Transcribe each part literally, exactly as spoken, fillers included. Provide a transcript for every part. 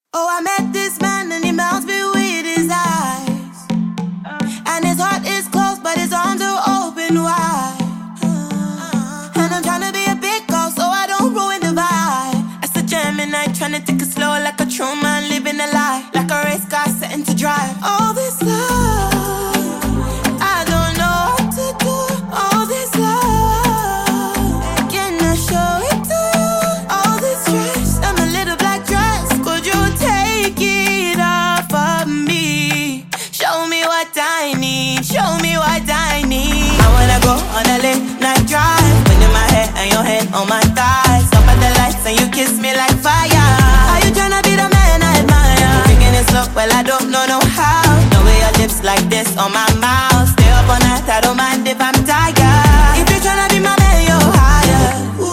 Oh, I met this man and he melts me with his eyes. And his heart is closed, but his arms are open wide. And I'm trying to be a big girl, so I don't ruin the vibe. As a Gemini, trying to take it slow like a true man living a lie. Like a race car setting to drive. All this love, I don't know what to do. All this love, can I show it to you? All this stress, I'm a little black dress. Could you take it off of me? Show me what I need, show me what I need. I wanna go on a late night drive, putting my head and your head on my thighs. Stop at the lights and you kiss me like fire. Are you tryna be the man I admire? Thinking it's up, well I don't know no how. No way your lips like this on my mouth. Stay up all night, I don't mind if I'm tired. If you're tryna be my man, you're higher.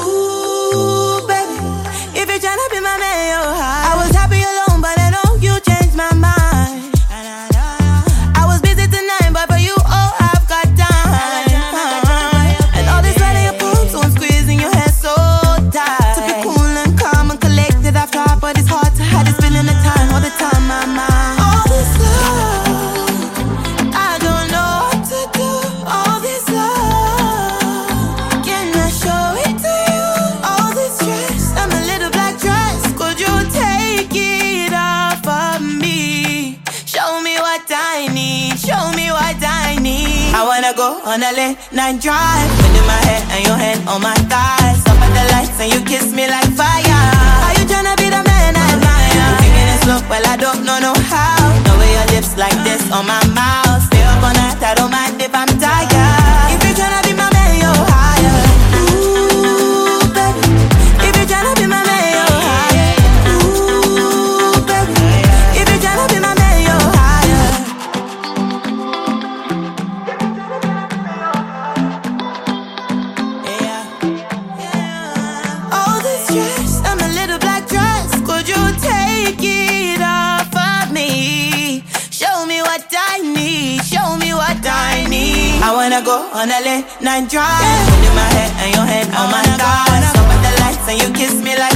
Ooh, baby, if you're tryna be my man, you're higher. I was happy alone, but I know you changed my mind. I was busy tonight, but for you, oh, I've got time. And all this sweat in your palms, so I'm squeezing your hair so tight. To be cool and calm and collected, I've tried, but it's hard to hide this feeling of time all the time, my mind. All this love, I don't know what to do. All this love, can I show it to you? All this stress, I'm a little black dress. Could you take it off of me? Show me what I need, show me what I need. I wanna go on a late night drive, putting my head and your head on my thighs. Up at the lights and you kiss me like fire. Are you tryna be the man I admire? Thinking it's look, well I don't know no how. No way your lips like this on my mouth. Stay up all night, I don't mind if I'm tired. If you're tryna be my man, you're higher. Ooh, baby, if you're tryna be my man, you're higher. Ooh, baby, if you're tryna be my man, you're higher. Yeah, yeah. All this stress, I'm a little black dress. Could you take it off of me? Show me what I need, show me what I need. I wanna go on a late night drive, putting my head and your head on my thighs. Up at the lights and you kiss me like